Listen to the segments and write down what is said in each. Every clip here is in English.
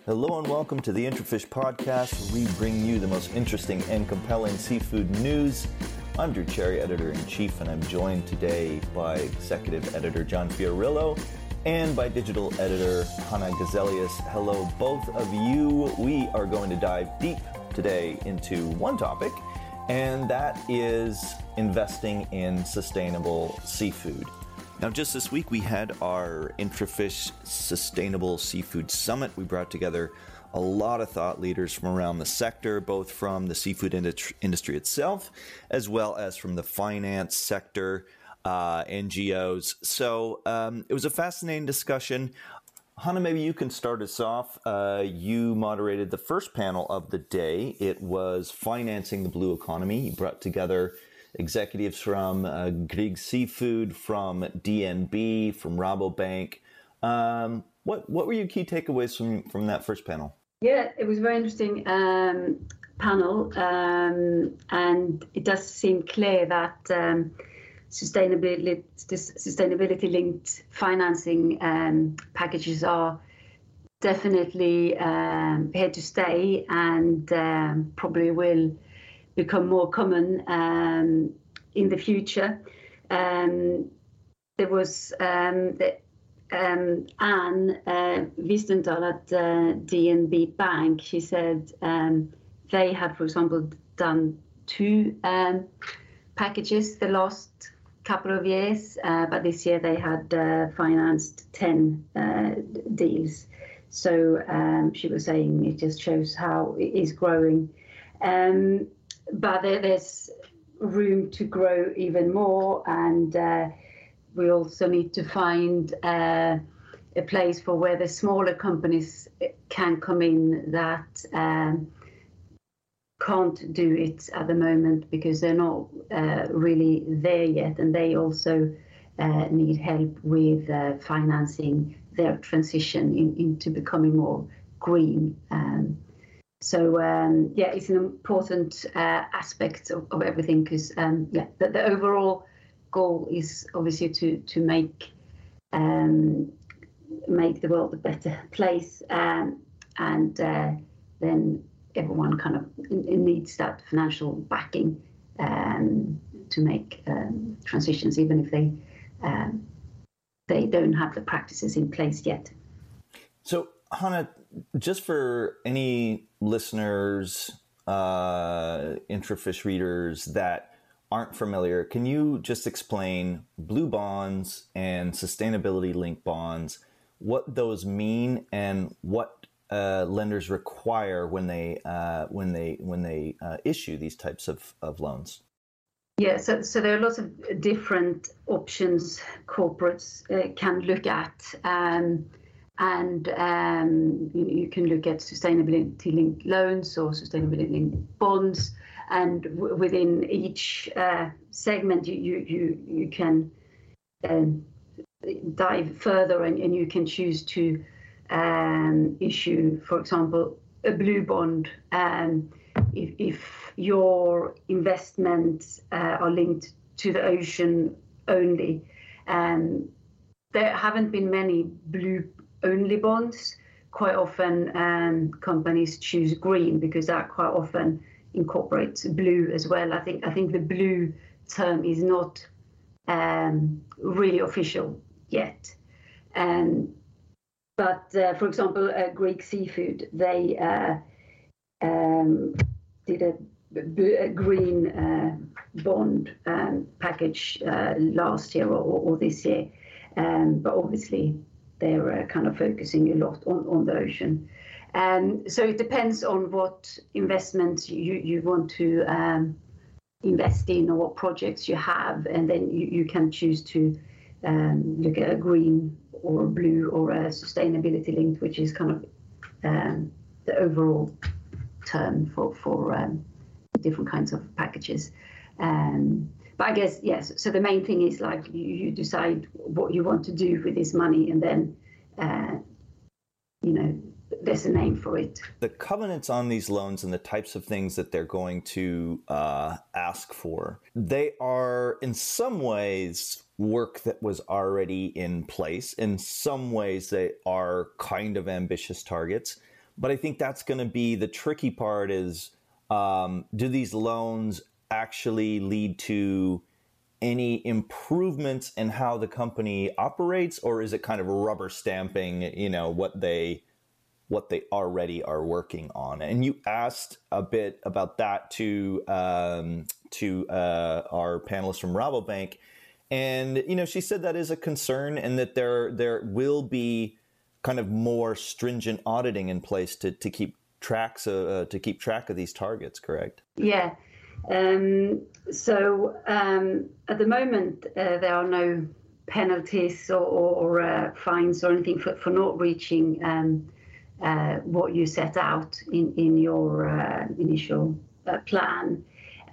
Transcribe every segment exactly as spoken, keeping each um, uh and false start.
Hello and welcome to the Intrafish Podcast, where we bring you the most interesting and compelling seafood news. I'm Drew Cherry, Editor-in-Chief, and I'm joined today by Executive Editor John Fiorillo and by Digital Editor Hannah Gazelius. Hello, both of you. We are going to dive deep today into one topic, and that is investing in sustainable seafood. Now, just this week, we had our Intrafish Sustainable Seafood Summit. We brought together a lot of thought leaders from around the sector, both from the seafood industry itself, as well as from the finance sector, uh, N G Os. So um, it was a fascinating discussion. Hannah, maybe you can start us off. Uh, you moderated the first panel of the day. It was Financing the Blue Economy. You brought together executives from uh, Grieg Seafood, from D N B, from Rabobank. Um, what what were your key takeaways from, from that first panel? Yeah, it was a very interesting um, panel, um, and it does seem clear that um, sustainability sustainability linked financing um, packages are definitely um, here to stay, and um, probably will become more common um, in the future. Um, there was um, the, um, Anne uh, Wiesenthal at uh, D N B Bank. She said um, they had, for example, done two um, packages the last couple of years, uh, but this year they had uh, financed ten uh, deals. So um, she was saying it just shows how it is growing. Um, But there's room to grow even more, and uh, we also need to find uh, a place for where the smaller companies can come in that um, can't do it at the moment because they're not uh, really there yet, and they also uh, need help with uh, financing their transition in, into becoming more green. Um, So, um, yeah, it's an important uh, aspect of, of everything because, um, yeah, the, the overall goal is obviously to to make um, make the world a better place, um, and uh, then everyone kind of needs that financial backing um, to make um, transitions, even if they um, they don't have the practices in place yet. So, Hannah, just for any listeners, uh, Intrafish readers that aren't familiar, can you just explain blue bonds and sustainability-linked bonds, what those mean, and what uh, lenders require when they uh, when they when they uh, issue these types of, of loans? Yeah, so so there are lots of different options corporates uh, can look at. Um, And um, you, you can look at sustainability-linked loans or sustainability-linked bonds, and w- within each uh, segment, you you you, you can um, dive further, and, and you can choose to um, issue, for example, a blue bond um, if, if your investments uh, are linked to the ocean only. Um, there haven't been many blue only bonds. Quite often um, companies choose green because that quite often incorporates blue as well. I think I think the blue term is not um, really official yet. Um, but uh, for example, uh, Grieg Seafood, they uh, um, did a, a green uh, bond um, package uh, last year or, or this year, um, but obviously they're uh, kind of focusing a lot on, on the ocean. Um, so it depends on what investments you, you want to um, invest in or what projects you have, and then you, you can choose to um, look at a green or a blue or a sustainability linked, which is kind of um, the overall term for, for um, different kinds of packages. Um, But I guess, yes, so the main thing is like you, you decide what you want to do with this money, and then, uh, you know, there's a name for it. The covenants on these loans and the types of things that they're going to uh, ask for, they are in some ways work that was already in place. In some ways, they are kind of ambitious targets. But I think that's going to be the tricky part is, um, do these loans actually lead to any improvements in how the company operates, or is it kind of rubber stamping, you know, what they what they already are working on? And you asked a bit about that to um, to uh, our panelist from Rabobank, and you know, she said that is a concern, and that there there will be kind of more stringent auditing in place to to keep tracks uh, to keep track of these targets. Correct? Yeah. Um, so um, at the moment, uh, there are no penalties or, or uh, fines or anything for, for not reaching um, uh, what you set out in, in your uh, initial uh, plan.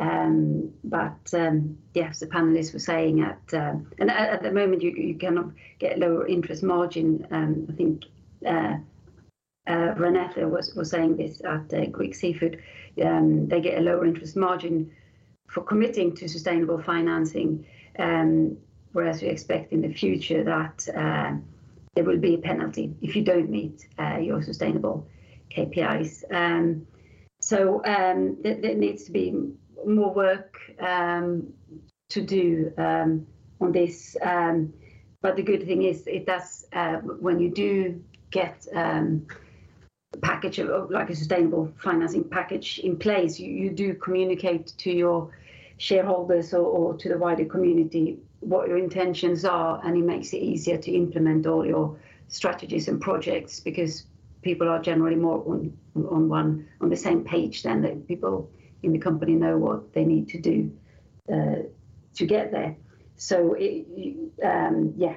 Um, but um, yes, the panelists were saying at, uh, and at, at the moment you, you cannot get lower interest margin. Um, I think uh, uh, Renate was, was saying this at uh, Greek Seafood. Um, they get a lower interest margin for committing to sustainable financing, um, whereas we expect in the future that uh, there will be a penalty if you don't meet uh, your sustainable K P Is. Um, so um, there, there needs to be more work um, to do um, on this. Um, but the good thing is it does, uh, when you do get um, package of like a sustainable financing package in place, you, you do communicate to your shareholders or, or to the wider community what your intentions are, and it makes it easier to implement all your strategies and projects, because people are generally more on on one on the same page then, that people in the company know what they need to do uh, to get there. So it, um, yeah,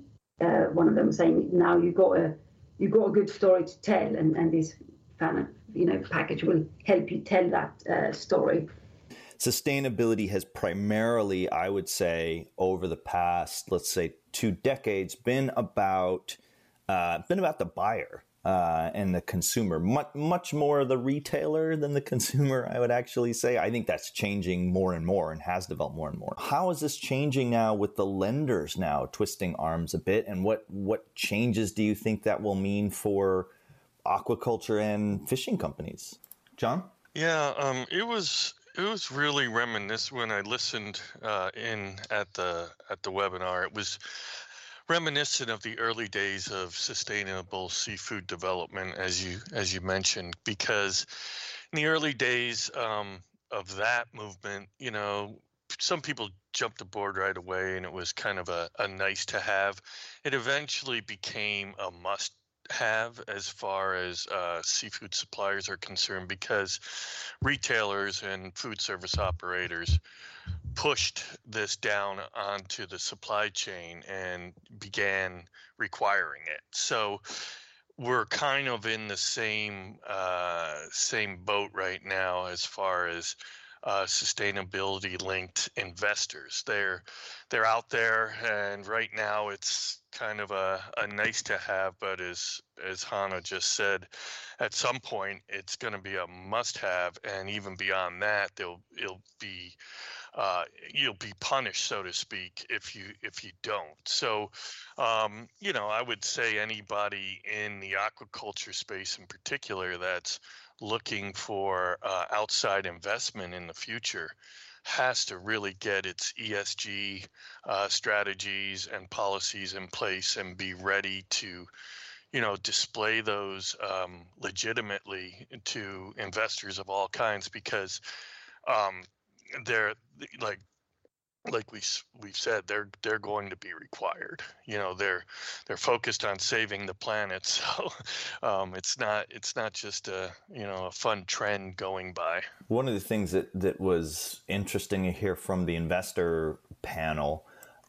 uh, one of them was saying now you got a you've got a good story to tell, and, and this kind of, you know, package will help you tell that uh, story. Sustainability has primarily, I would say, over the past, let's say, two decades, been about uh, been about the buyer uh, and the consumer, much much more the retailer than the consumer, I would actually say. I think that's changing more and more, and has developed more and more. How is this changing now with the lenders now twisting arms a bit, and what what changes do you think that will mean for aquaculture and fishing companies? John? Yeah, um, it was it was really reminiscent when I listened uh, in at the at the webinar. It was reminiscent of the early days of sustainable seafood development, as you as you mentioned, because in the early days um, of that movement, you know, some people jumped aboard right away, and it was kind of a, a nice to have. It eventually became a must have as far as uh, seafood suppliers are concerned, because retailers and food service operators pushed this down onto the supply chain and began requiring it. So we're kind of in the same uh, same boat right now as far as uh, sustainability-linked investors. They're they're out there, and right now it's kind of a, a nice to have, but as as Hannah just said, at some point it's going to be a must have, and even beyond that, they'll it'll be uh, you'll be punished, so to speak, if you if you don't. So, um, you know, I would say anybody in the aquaculture space in particular that's looking for uh, outside investment in the future has to really get its E S G uh, strategies and policies in place and be ready to, you know, display those um, legitimately to investors of all kinds, because um, they're like like we we've said, they're they're going to be required. You know, they're they're focused on saving the planet, so um, it's not it's not just a you know a fun trend going by. One of the things that that was interesting to hear from the investor panel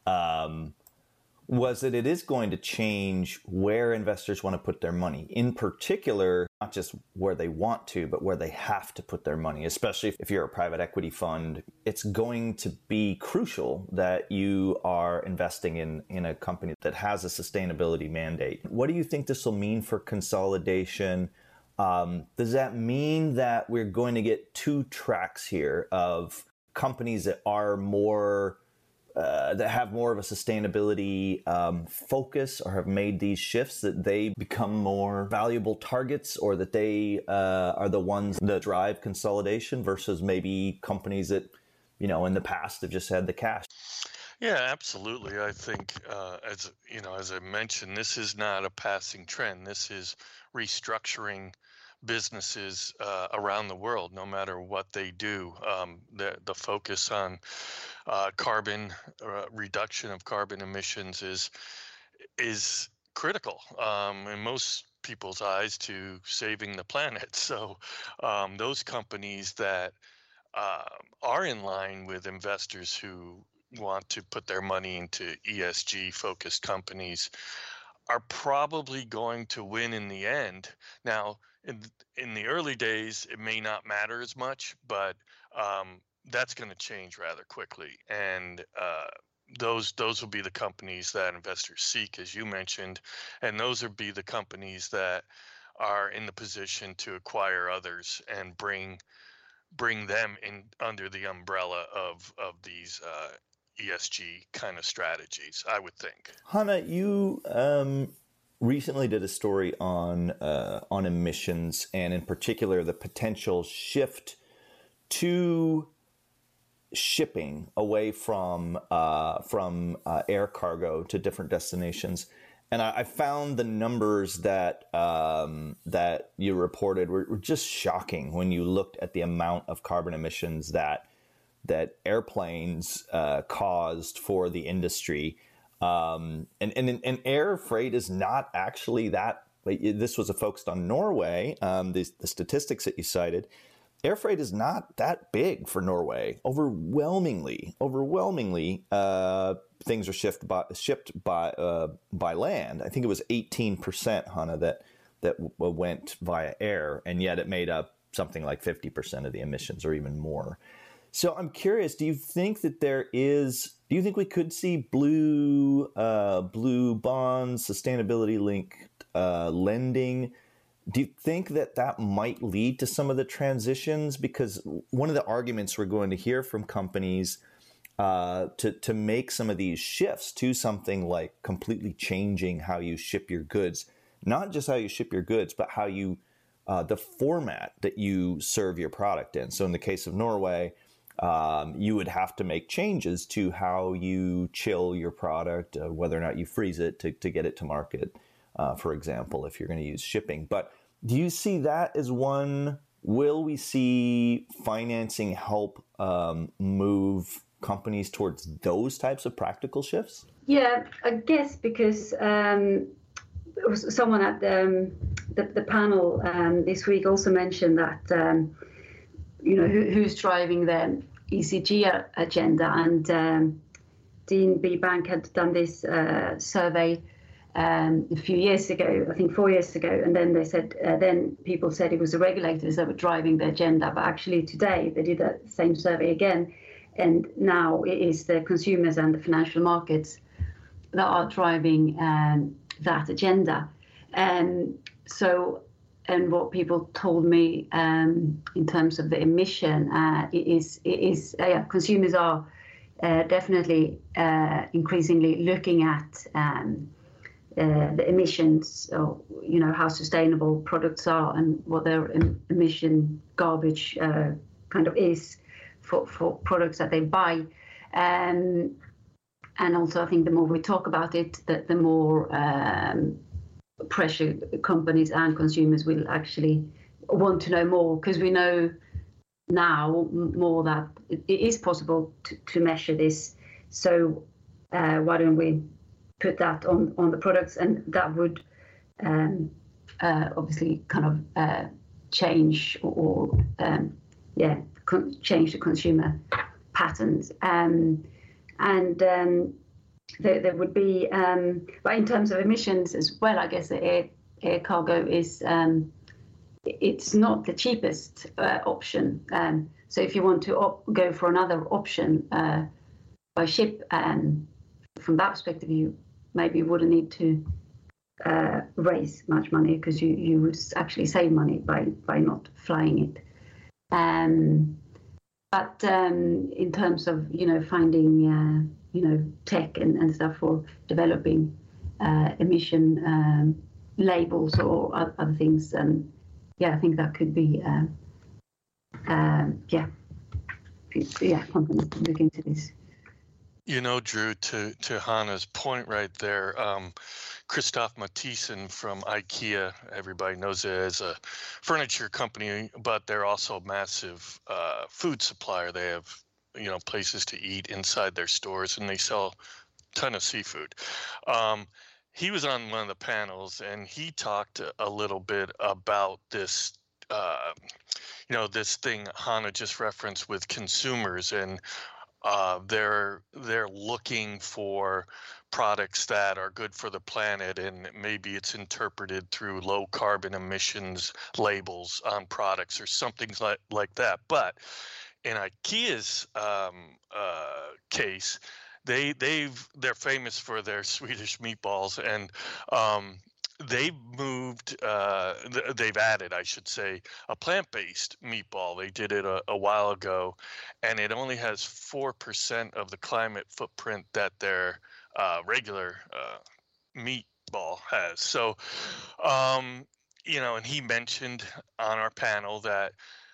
um, was that it is going to change where investors want to put their money. In particular, not just where they want to, but where they have to put their money, especially if you're a private equity fund. It's going to be crucial that you are investing in, in a company that has a sustainability mandate. What do you think this will mean for consolidation? Um, does that mean that we're going to get two tracks here of companies that are more uh, that have more of a sustainability um, focus or have made these shifts, that they become more valuable targets, or that they uh, are the ones that drive consolidation versus maybe companies that, you know, in the past have just had the cash? Yeah, absolutely. I think, uh, as you know, as I mentioned, this is not a passing trend. This is restructuring businesses uh, around the world, no matter what they do. Um, the the focus on uh, carbon uh, reduction of carbon emissions is is critical um, in most people's eyes to saving the planet. So um, those companies that uh, are in line with investors who want to put their money into E S G focused companies are probably going to win in the end. Now, in in the early days, it may not matter as much, but um, that's going to change rather quickly. And uh, those those will be the companies that investors seek, as you mentioned, and those will be the companies that are in the position to acquire others and bring bring them in under the umbrella of of these uh, E S G kind of strategies, I would think. Hanna, you um, recently did a story on uh, on emissions, and in particular the potential shift to shipping away from uh, from uh, air cargo to different destinations. And I, I found the numbers that um, that you reported were, were just shocking when you looked at the amount of carbon emissions that that airplanes uh, caused for the industry. Um, and, and, and air freight is not actually that, like, this was a focused on Norway, um, the, the statistics that you cited. Air freight is not that big for Norway. Overwhelmingly, overwhelmingly, uh, things are shipped by, shipped by, uh, by land. I think it was eighteen percent, Hanna, that, that w- went via air, and yet it made up something like fifty percent of the emissions or even more. So I'm curious, do you think that there is, do you think we could see blue uh, blue bonds, sustainability linked uh, lending? Do you think that that might lead to some of the transitions? Because one of the arguments we're going to hear from companies uh, to, to make some of these shifts to something like completely changing how you ship your goods, not just how you ship your goods, but how you, uh, the format that you serve your product in. So in the case of Norway, Um, you would have to make changes to how you chill your product, uh, whether or not you freeze it to, to get it to market, uh, for example, if you're going to use shipping. But do you see that as one? Will we see financing help um, move companies towards those types of practical shifts? Yeah, I guess because um, someone at the, um, the, the panel um, this week also mentioned that um, you know, who, who's driving the E S G agenda. And um, D N B Bank had done this uh, survey um, a few years ago, I think four years ago. And then they said, uh, then people said it was the regulators that were driving the agenda. But actually today they did that same survey again. And now it is the consumers and the financial markets that are driving um, that agenda. And so And what people told me um, in terms of the emission uh, is, is uh, yeah, consumers are uh, definitely uh, increasingly looking at um, uh, the emissions, or you know how sustainable products are and what their em- emission garbage uh, kind of is for, for products that they buy. Um, and also, I think the more we talk about it, the, the more um, pressure companies and consumers will actually want to know more, because we know now more that it is possible to, to measure this. So uh, why don't we put that on, on the products, and that would um, uh, obviously kind of uh, change or, or um, yeah con- change the consumer patterns. Um, and um, There, there would be, um, but in terms of emissions as well, I guess the air, air cargo is, um, it's not the cheapest uh, option. Um, so if you want to op- go for another option uh, by ship, um, from that perspective, you maybe wouldn't need to uh, raise much money, because you, you would actually save money by, by not flying it. Um, but um, in terms of, you know, finding, uh, you know, tech and, and stuff for developing uh, emission um, labels or other things. And yeah, I think that could be, um, um, yeah, yeah, companies look into this. You know, Drew, to, to Hannah's point right there, um, Christoph Mathisen from IKEA, everybody knows it as a furniture company, but they're also a massive uh, food supplier. They have, you know, places to eat inside their stores, and they sell a ton of seafood. Um, he was on one of the panels, and he talked a little bit about this, uh, you know, this thing Hannah just referenced with consumers, and Uh, they're they're looking for products that are good for the planet, and maybe it's interpreted through low carbon emissions labels on products or something like like that. But in IKEA's um, uh, case, they they've they're famous for their Swedish meatballs, and um, they've moved, uh, th- they've added, I should say, a plant-based meatball. They did it a, a while ago, and it only has four percent of the climate footprint that their uh, regular uh, meatball has. So, um, you know, and he mentioned on our panel that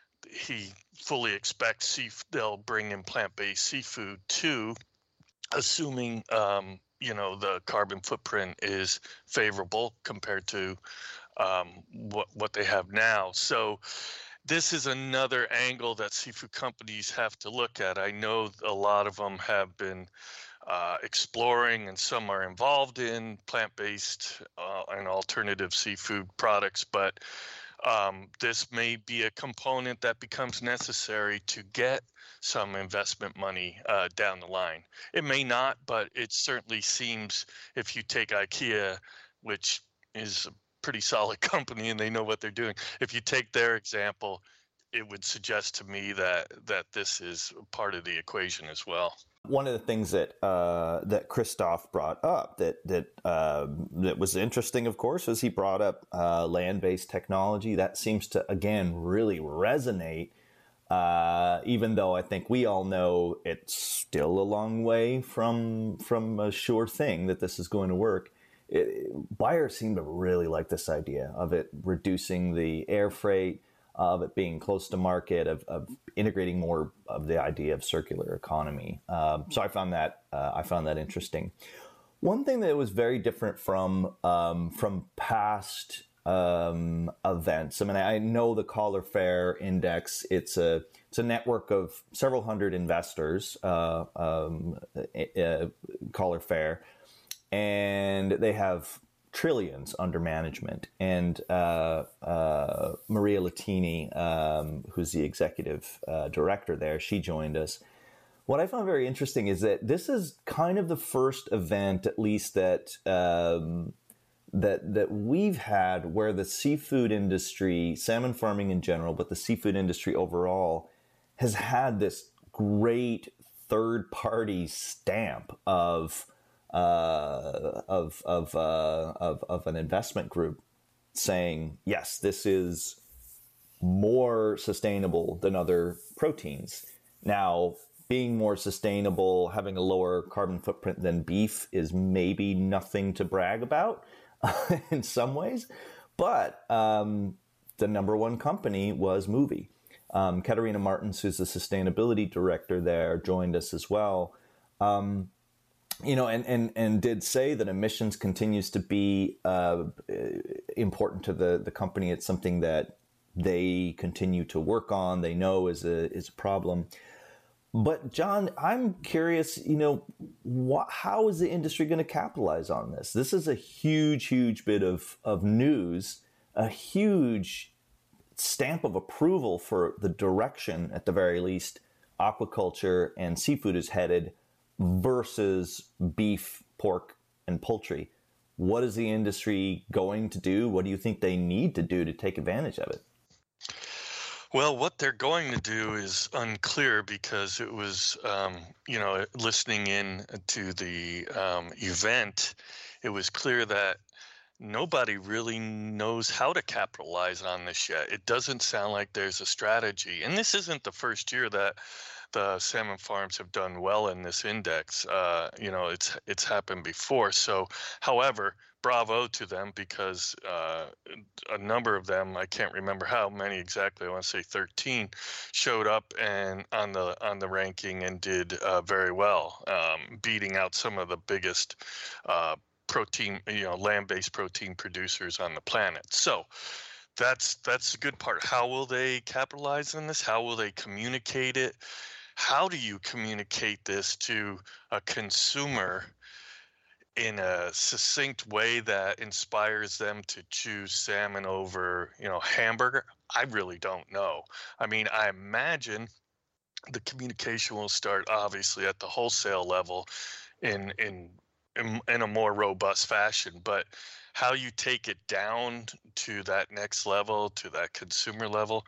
he fully expects sea- they'll bring in plant-based seafood too, assuming um, you know, the carbon footprint is favorable compared to um, what what they have now. So this is another angle that seafood companies have to look at. I know a lot of them have been uh, exploring, and some are involved in plant-based uh, and alternative seafood products, but um, this may be a component that becomes necessary to get some investment money uh, down the line. It may not, but it certainly seems, if you take IKEA, which is a pretty solid company and they know what they're doing, if you take their example, it would suggest to me that that this is part of the equation as well. One of the things that uh, that Christoph brought up that that uh, that was interesting, of course, was he brought up uh, land-based technology. That seems to, again, really resonate, uh, even though I think we all know it's still a long way from from a sure thing that this is going to work. It, buyers seem to really like this idea of it reducing the air freight, of it being close to market, of, of integrating more of the idea of circular economy. Um, so I found that uh, I found that interesting. One thing that was very different from um, from past um, events. I mean, I know the Caller Fair Index. It's a it's a network of several hundred investors. Uh, um, uh, Caller Fair, and they have trillions under management. And uh, uh, Maria Latini, um, who's the executive uh, director there, she joined us. What I found very interesting is that this is kind of the first event, at least that um, that that we've had, where the seafood industry, salmon farming in general, but the seafood industry overall, has had this great third-party stamp of Uh, of of, uh, of of an investment group saying, yes, this is more sustainable than other proteins. Now, being more sustainable, having a lower carbon footprint than beef is maybe nothing to brag about in some ways, but um, the number one company was Movi. Um, Katarina Martins, who's the sustainability director there, joined us as well. Um, You know, and, and, and did say that emissions continues to be uh, important to the, the company. It's something that they continue to work on. They know is a is a problem. But John, I'm curious. You know, wh- how is the industry going to capitalize on this? This is a huge, huge bit of of news, a huge stamp of approval for the direction, at the very least, aquaculture and seafood is headed, versus beef, pork, and poultry. What is the industry going to do? What do you think they need to do to take advantage of it? Well, what they're going to do is unclear, because it was, um, you know, listening in to the um, event, it was clear that nobody really knows how to capitalize on this yet. It doesn't sound like there's a strategy. And this isn't the first year that the salmon farms have done well in this index. Uh, you know, it's it's happened before. So, however, bravo to them, because uh, a number of them, I can't remember how many exactly, I want to say thirteen, showed up and on the on the ranking and did uh, very well, um, beating out some of the biggest uh, protein, you know, land-based protein producers on the planet. So that's that's the good part. How will they capitalize on this? How will they communicate it? How do you communicate this to a consumer in a succinct way that inspires them to choose salmon over, you know, hamburger? I really don't know. I mean, I imagine the communication will start obviously at the wholesale level in in in, in a more robust fashion, but how you take it down to that next level, to that consumer level,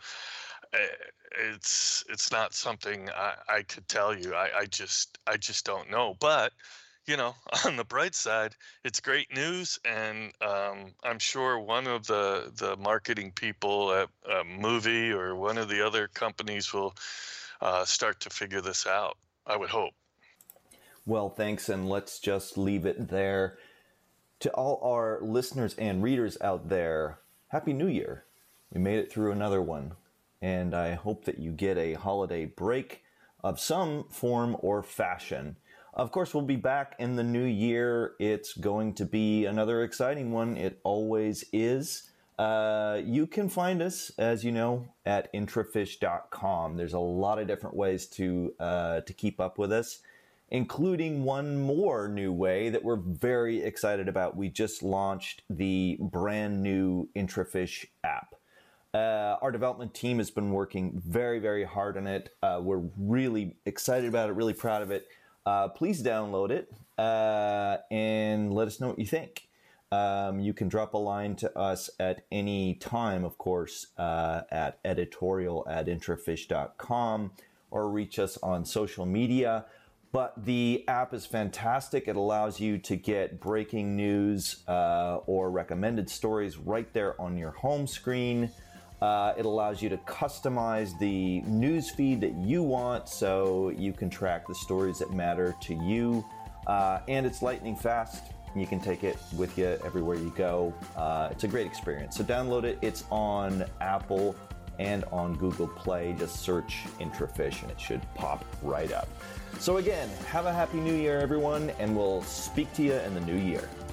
it's it's not something I, I could tell you. I, I just I just don't know. But you know, on the bright side, it's great news, and um, I'm sure one of the the marketing people at a movie or one of the other companies will uh, start to figure this out. I would hope. Well, thanks, and let's just leave it there. To all our listeners and readers out there, Happy New Year. We made it through another one, and I hope that you get a holiday break of some form or fashion. Of course, we'll be back in the new year. It's going to be another exciting one. It always is. Uh, you can find us, as you know, at intrafish dot com. There's a lot of different ways to uh, to keep up with us, including one more new way that we're very excited about. We just launched the brand new IntraFish app. Uh, our development team has been working very, very hard on it. Uh, we're really excited about it, really proud of it. Uh, please download it uh, and let us know what you think. Um, you can drop a line to us at any time, of course, uh, at editorial at intrafish dot com, or reach us on social media. But the app is fantastic. It allows you to get breaking news uh, or recommended stories right there on your home screen. Uh, it allows you to customize the news feed that you want so you can track the stories that matter to you. Uh, and it's lightning fast. You can take it with you everywhere you go. Uh, it's a great experience. So download it. It's on Apple and on Google Play. Just search IntraFish and it should pop right up. So again, have a happy new year, everyone, and we'll speak to you in the new year.